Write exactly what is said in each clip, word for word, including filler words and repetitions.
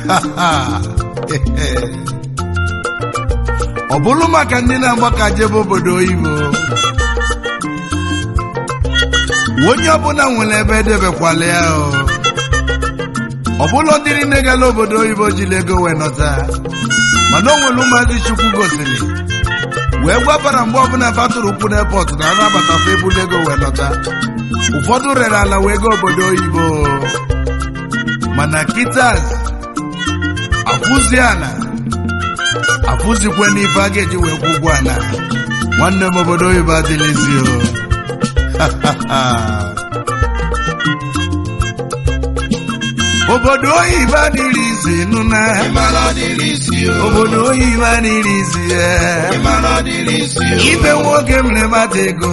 ọ bụrụ maka ndị na-agbaka jebe obodo oyibo onye ọbụla nwere ebe edebekwala ya ọ bụla dịrị ndị gara obodo oyibo jiri ego wee nọta mana o nwere ụmụazị Chukwu gosiri wee gwabara mgbe ọbụla batụrụ ụkwụ n'epọt na anabatafa ebulu ego wee nọta ụfọdụ rere ala wee gaa obodo oyibo mana kitas afụzi ala afụzikwe n'ife a ga-eji wee kwụ ụgwọ ala nwanne m obodo oyibo adịlịzi o obodo oyibo adịrị izi nụna obodo oyibo adịrị izi ibe nwoke mere mata ego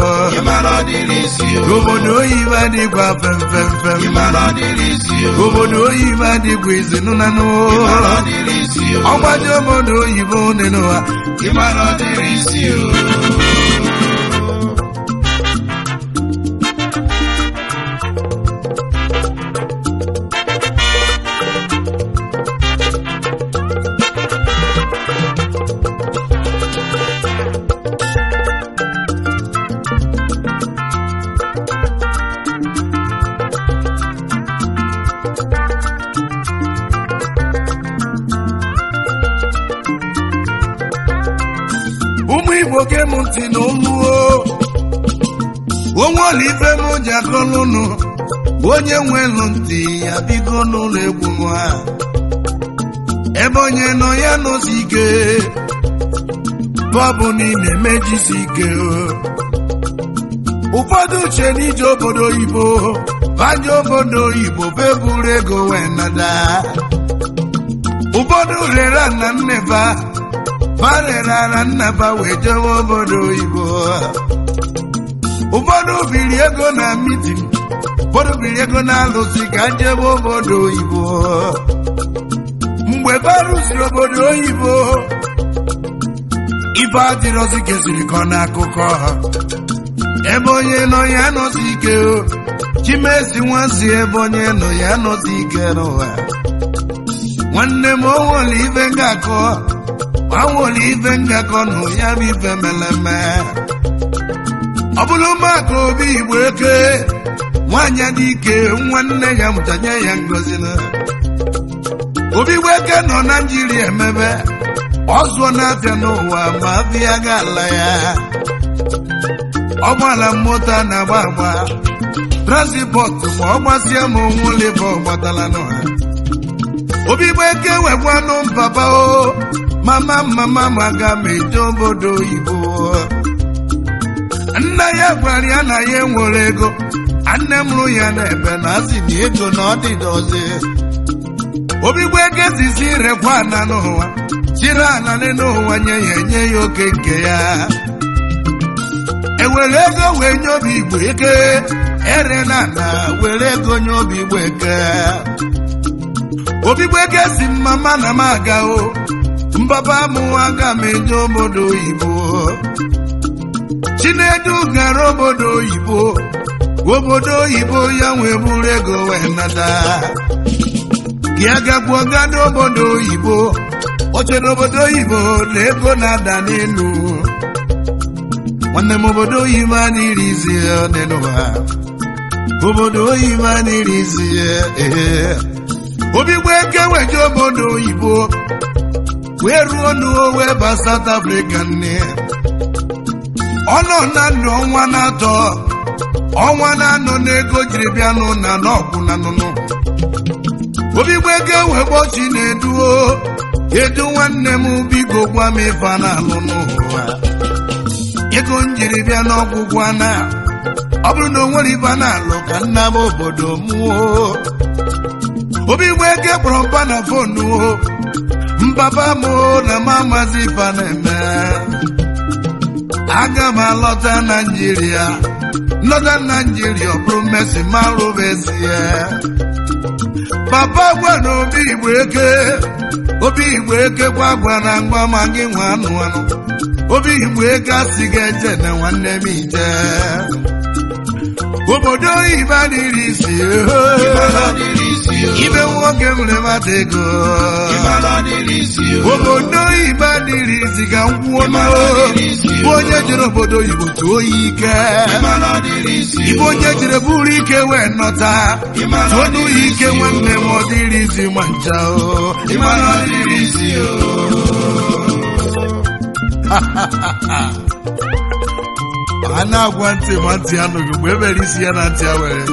obodo oyibo adịkwa femfemfem obodo oyibo adịkwa izi nụna ọgbaji obodo oyibo nenụwa Igbo m ntị n'oluo onwe ọla ife m ji akọlụnụ onye nwelu ntị ya bigo n'ụlọ egwu nwa ebe onye nọ ya nọsi ike bọbụ niile mejisi ike ụfọdụ uche n'ije obodo oyibo baje obodo oyibo beburu ego wee nada ụfọdụ rere na nneba barerara nnaba wee jewe obodo oyibo ụfọdụ biri ego na mitin ụfọdụ biri ego na alụsị ka jebe obodo oyibo mgbe barụsiri obodo oyibo ife adịrọzi kesiri kọ n'akụkọ ebe onye nọ ya nọzi ike chimesi nwansi ebe onye nọ ya nọzi ike n'ụwa nwanne m onwere ife ngakọ anwụrụ ife ngakọ nụ ya bụ ife meleme ọ bụrụ maka obi Igbo eke nwanyị dị ike nwanne ya mụtanye ya ngozi na obi Igbo eke nọ na Naịjirịa emebe ọzụọ na-abịa n'ụwa ma abịa ga-ala ya ọgbala moto na-agba agba transpọtụ ma ọ gbasịa ma onwere ebe ọ gbatala n'ụha obi Igbo eke wekwanụ mpapa o mama mama maga m eje obodo oyibo nna ya gwara ya na ya enwere ego nne mụrụ ya n'ebe na asị na ego na ọdịdozi obi Igbo eke zizi rekwa ana n'ụwa chiri ananị n'ụwa nye ya enye ya oke nke ya ewere ego wee nye obi Igbo eke ere na ana were ego nye obi Igbo eke obi Igbo eke si mama na m aga o mbaba mụ aga m eje obodo oyibo Chinedu gara obodo oyibo obodo oyibo ya nwee buru ego wee nata gị agagbuo gado obodo oyibo oche n'obodo oyibo na ego na-ada n'elu nwanne m obodo oyibo anirizi n'ụwa obodo oyibo anirizi ee obi Igbo eke weje obodo oyibo wee ruo n'owe ba South Africa nne ọ nọ na ndụ ọnwa na-atọ ọnwa na-anọ n'ego jiri bịa nụ na n'ọgwụ na nụnụ obi Igbo eke wee gbochi na-eduo edu nwanne m biko gwa m ife a na-alụ n'ụwa ego njiri bịa n'ọgwụgwụ ana ọ bụrụ na o nwere ife a na-alụ ka nna m obodo mụọ obi Igbo eke kpọrọ mpa na fonu mbaba m na mamazi ife na-eme aga m alọta Naịjirịa nlọta Naịjirịa ọ bụrụ mmesi ma rụbezie papa gwara obi Igbo eke obi Igbo eke gwa gwa na ngwa ma gị nwa anụ anụ obi Igbo eke asị ga eje na nwanne m ije obodo oyibo adịrị isi ibe nwoke mere mata ego obodo oyibo adịrị isi ka nkwuo bụ onye jere obodo oyibo tụọ ya ike ibe onye jere buru ike wee nọta tụọnụ ya ike nwanne m ọ dịrị isi ma ncha a na-agwa ntị ma ntị anụghị mgbe e mere isi ya na ntị a were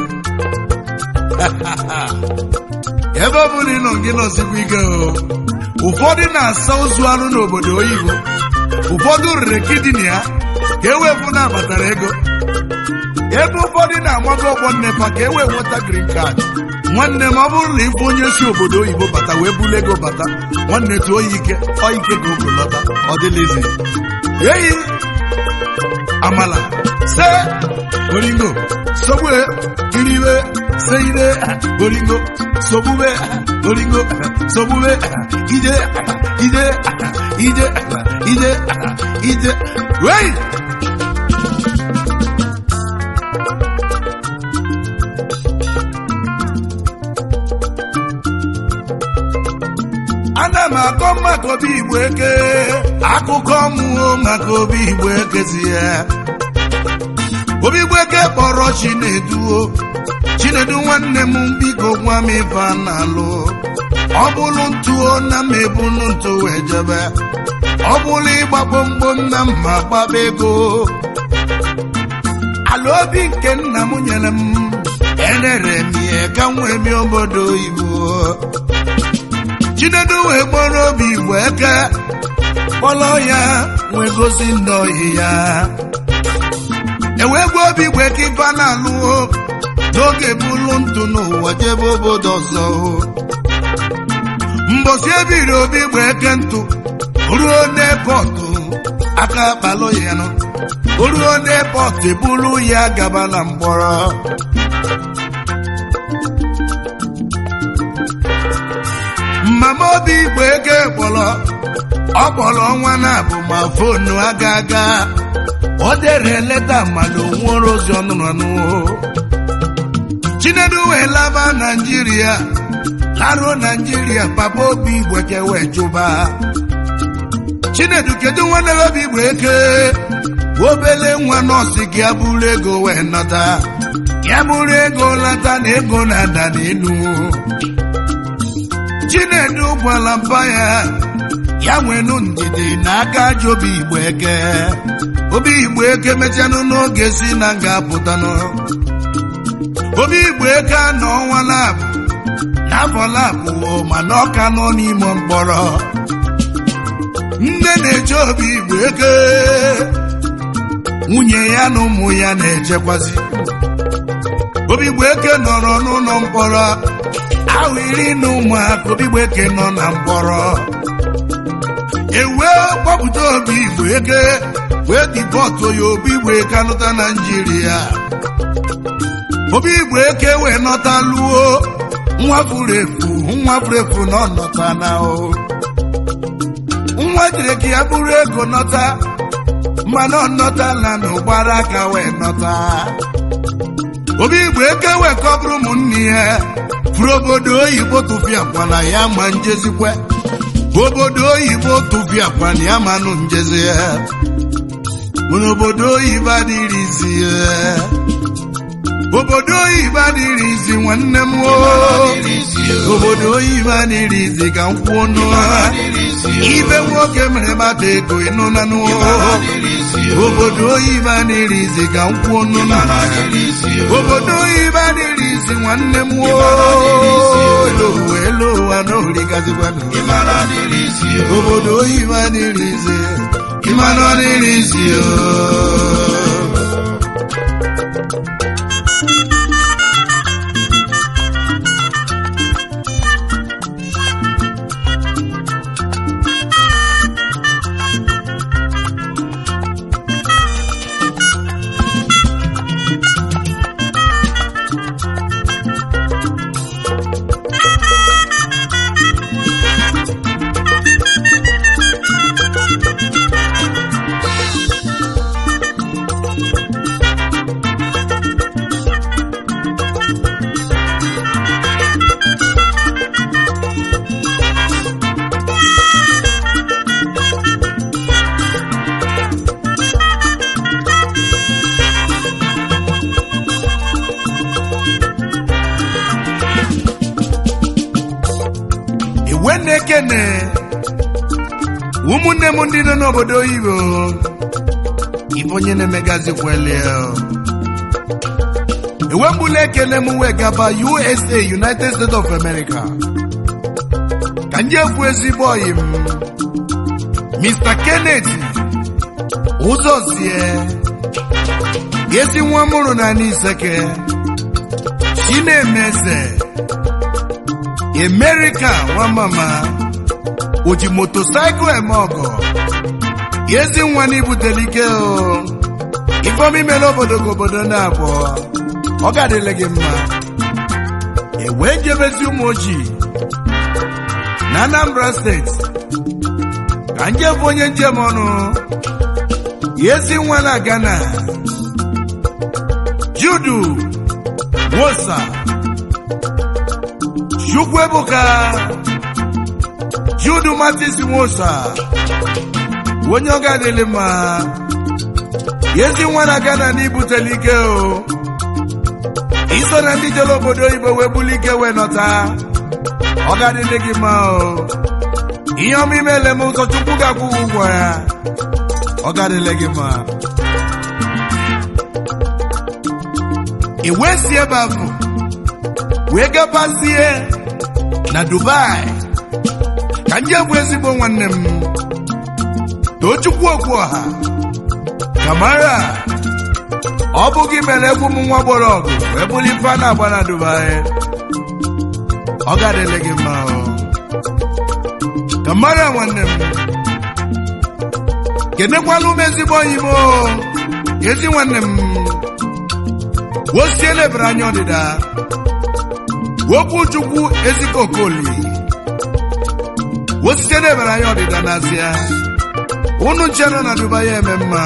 ebe ọ bụrụ ịnọ gị nọsikwa ike ụfọdụ na-asa ozu anụ n'obodo oyibo ụfọdụ rere kidini ya ka e wee fụ na abatara ego ebe ụfọdụ na-amago ọgbọ nnepa ka e wee nweta green card nwanne m ọ bụrụ na ịbụ onye si obodo oyibo bata wee bulu ego bata nwanne tụọ ya ike ọ ike ka ogo lọta ọ dịlizi eyi amala se oringo sobue kiribe seide oringo sobube oringo sobube ide ide ide ide ide wey ana m akọ maka obi igbo eke akụkọ mmụọ maka obi igbo eke si ya obi igbo eke kpọrọ Chinedu Chinedu nwanne m biko gwa m ife a na-alụ ọ bụrụ ntụo na m ebunu ntụ wee jebe ọ bụrụ ịgba gbomgbom na mma gbaba ego ala obi nke nna m nyere m enere m ihe ka m wee mee obodo oyibo Chinedu wee kpọrọ obi igbo eke kpọrọ ya wee gosi ndị ohi ya ewee gwa obi igbo eke ife a na-alụ n'oge bụlụ ntụ n'ụwa jebe obodo ọzọ mbosi ebiri obi igbo eke ntụ ruo n'epọtụ aka kpalụ ya nọ ruo n'epọtụ ebulu ya gaba na mgbọrọ mama obi igbo eke kpọrọ ọ kpọrọ ọnwa na-abụ ma fonu aga aga ọ dere leta mmadụ nwere ozi ọnụnụ anụ Chinedu wee laba Naijiria laruo Naijiria papa obi igbo eke wee jụba Chinedu kedu nwanne obi igbo eke obele nwa nọọsụ gị abụrụ ego wee nata ya bụrụ ego lata na ego na-ada n'elu Chinedu gwala mba ya ya nwenu ndidi na aka aja obi igbo eke obi igbo eke mechanụ n'oge si na nga apụtanụ obi igbo eke anọ ọnwa labụ n'afọ labụ mana ọka nọ n'ime mkpọrọ nne na-eche obi igbo eke nwunye ya na ụmụ ya na-echekwazi obi igbo eke nọrọ n'ụlọ mkpọrọ ahụ iri na ụmụaka obi igbo eke nọ na mkpọrọ ewee kpọpụta obi igbo eke wee dipọtụ ya obi igbo eke anụta Naijiria obi igbo eke wee nọta luo nwa furu efu nwa furu efu na ọ nọta na o nwa jiri ka ya bụrụ ego nọta mana ọ nọtala na ụgbara aka wee nọta obi igbo eke wee kọbụrụ ụmụnne ya furu obodo oyibo tụfiakwana ya ma njezikwe obodo oyibo tụfiakwana ya manụ njezi ya mana obodo oyibo adịrịzi ya obodo oyibo adịrịzi nwanne m obodo oyibo adịrịzi ka m kwuo nụ ibe nwoke mere mata ego ịnụ na nụ obodo oyibo adịrịzi ka m kwuo nụ obodo oyibo adịrịzi nwanne m elu ụwa n'origazikwa obodo oyibo adịrịzi ịmanụ adịrịzi ekene ụmụnne m ndị nọ n'obodo oyibo ibe onye na-emegazi kwele ewembula ekele m wee gaba U S A United States of America ka ndị ekwu ezigbo oyi m Mister Kenneth Uzozie ezi nwa mụrụ na n'Iseke Chinemeze America nwa mama oji motocycle eme ọgọ ezi nwa n'ibutele ike o ifeọma imele obodo ka obodo na-abụọ ọ ga-adịle gị mma ewee njebezi ụmụ ojii na Anambra steeti ka njebu onye njem ọnụ ezi nwa na Ghana Judu Wosa Chukwuebuka Judu Matis Wosa onye ọ ga-adịle mma ezi nwa na Ghana n'ibutele ike o iso na ndị jere obodo oyibo wee buli ike wee nọta ọ ga-adịle gị mma o ihe ọma imele m ụzọ Chukwu ga-akwụ ụgwọ ya ọ ga-adịle gị mma i wee si ebe ahụ wee gabazie na Dubai ka nje bụ ezigbo nwanne m Tochukwu Okwuọha Kamara ọ bụghị mere egwu m nwa gbọrọ ọgụ wee bụrụ ife a na-agba na Dubai ọ ga-adịle gị mma Kamara nwanne m kenekwala ụmụ ezigbo onyi m ezi nwanne m wosie lebere anya ọdịda wokwu Chukwu ezikokoli wosie lebere anya ọdịda n'azịa unu nche nọ na Dubai eme mma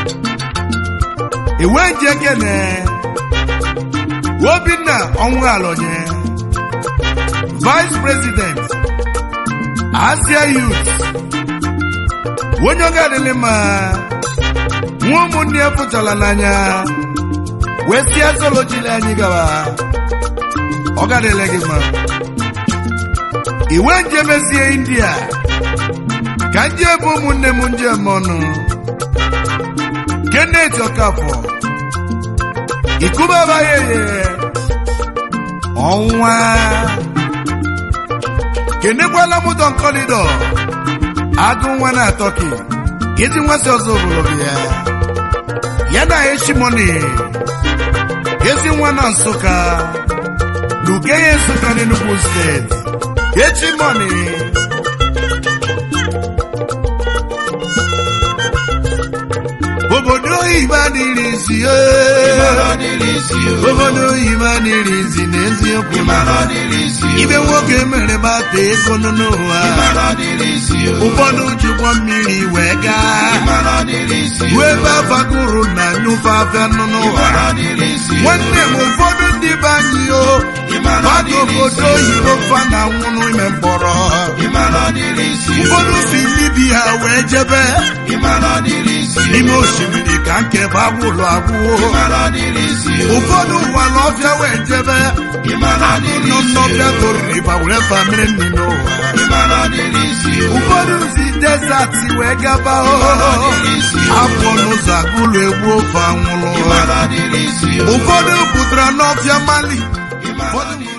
iwe nje kene Obinna ọnwụ alonye Vice President Asia Youth onye ọ ga-adịle mma nwa ụmụnne ya pụtara n'anya wee si asolo chile anyị gawa ọ ga-adịle gị mma iwe nje mezie India ka nje bụ ụmụnne m njem ọnụ Kenneth Okafọ Ikuba Bayeye ọnwa kenekwala m Don Kolido agụ nwa na Turkey ezi nwa si ọzọ obodo ya ya na Eshimoni ezi nwa na Nsụka Lugeye Nsụka n'Enugu steeti Eshimoni obodo oyibo n'irizi obodo oyibo n'irizi n'eziokwu ibe nwoke mere bata ego n'ụwa ụfọdụ jụkwọ mmiri wee gaa wee babagoro na nyụfe afịa n'ụwa nwanne m ụfọdụ ndị be anyị o mmadụ obodo oyibo fa na nwụrụ ime mkpọrọ ụfọdụ bi n'ibi ha wee jebe n'ime osimiri ka nke bụ agwụlụ agwụwo ụfọdụ ụwa n'ọfịa wee jebe nọ n'ọfịa toririba were famịrị nri n'ụwa ụfọdụ si desert wee gaba abụọ n'ụzọ agụlụ egwu ofe anwụrụ ụfọdụ pụtara n'ọfịa Mali ụfọdụ